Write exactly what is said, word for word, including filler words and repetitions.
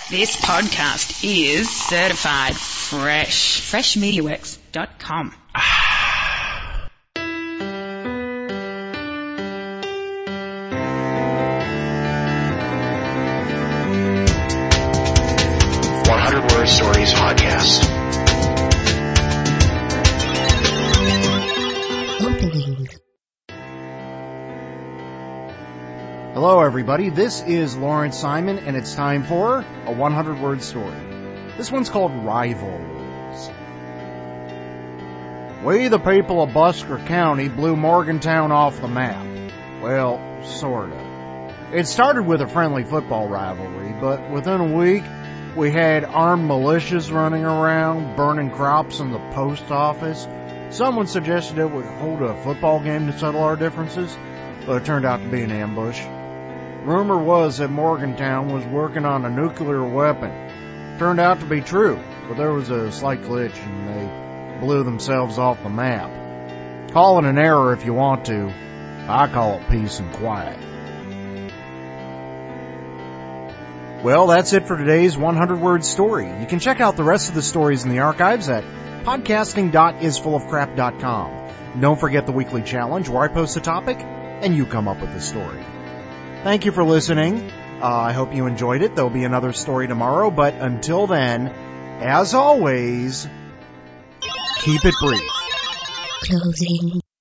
This podcast is certified fresh. fresh media works dot com. one hundred Word Stories Podcast. Hello everybody, this is Lawrence Simon, and it's time for a one hundred word story. This one's called Rivals. We, the people of Busker County, blew Morgantown off the map. Well, sorta. It started with a friendly football rivalry, but within a week, we had armed militias running around, burning crops in the post office. Someone suggested that we hold a football game to settle our differences, but it turned out to be an ambush. Rumor was that Morgantown was working on a nuclear weapon. Turned out to be true, but there was a slight glitch and they blew themselves off the map. Call it an error if you want to. I call it peace and quiet. Well, that's it for today's one hundred word story. You can check out the rest of the stories in the archives at podcasting dot is full of crap dot com. Don't forget the weekly challenge where I post a topic and you come up with a story. Thank you for listening. Uh, I hope you enjoyed it. There'll be another story tomorrow, but until then, as always, keep it brief. Closing.